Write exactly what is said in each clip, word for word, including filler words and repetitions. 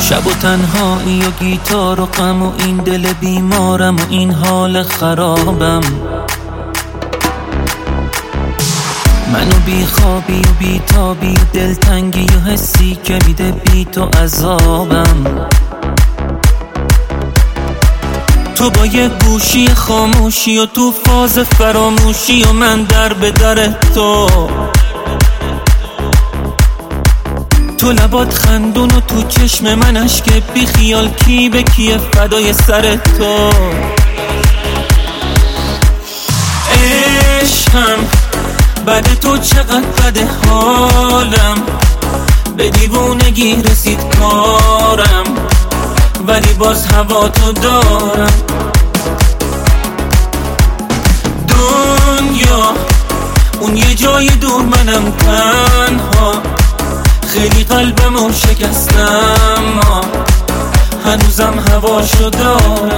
شب و تنهایی و گیتار و غم و این دل بیمارم و این حال خرابم، منو بی خوابی و بی تابی و دلتنگی و حسی که میده بی تو عذابم. تو با یه گوشی خاموشی و تو فاز فراموشی و من در به در تو، تو لبات خندون و تو چشم من اشک بی خیال، کی به کی فدای سر تو. عشقم بعد تو چقدر بده حالم، به دیوونگی رسید کارم ولی باز هوا تو دارم. دنیا اون یه جای دور منم تنها، خیلی قلبمو شکستم هنوزم هواشو دارم.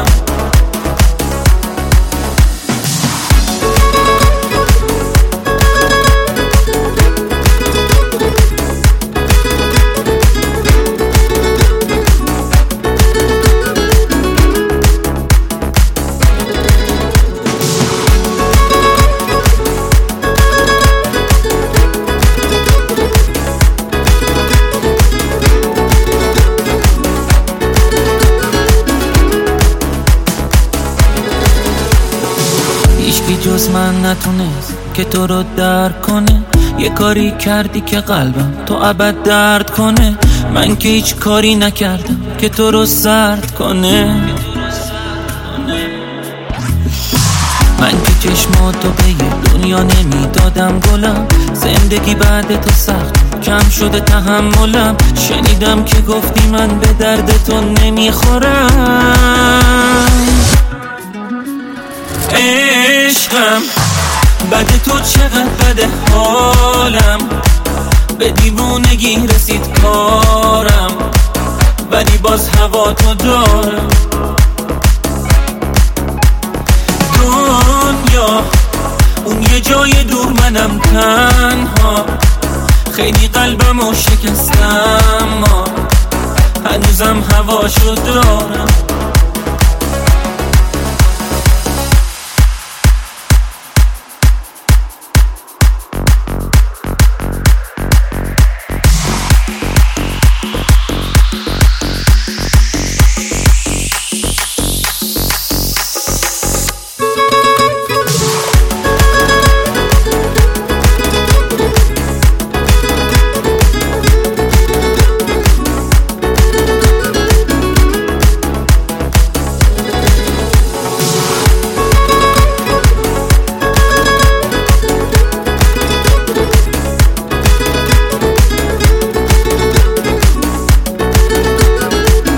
هیچکی جز من نتونست که تو رو درک کنه، یه کاری کردی که قلبم تو ابد درد کنه. من که هیچ کاری نکردم که تو رو سرد کنه، من که چشماتو به یه دنیا نمیدادم گلم. زندگی بعد تو سخت کم شده تحملم، شنیدم که گفتی من به درد تو نمیخورم. عشقم بعد تو چقدر بده حالم، به دیوونگی رسید کارم ولی باز هوا تو دارم. دنیا اون یه جای دور منم تنها، خیلی قلبمو شکستم هنوزم هواشو دارم.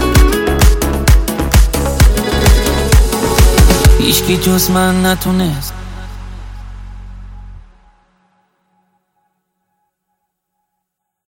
هیچکی جز من نتونست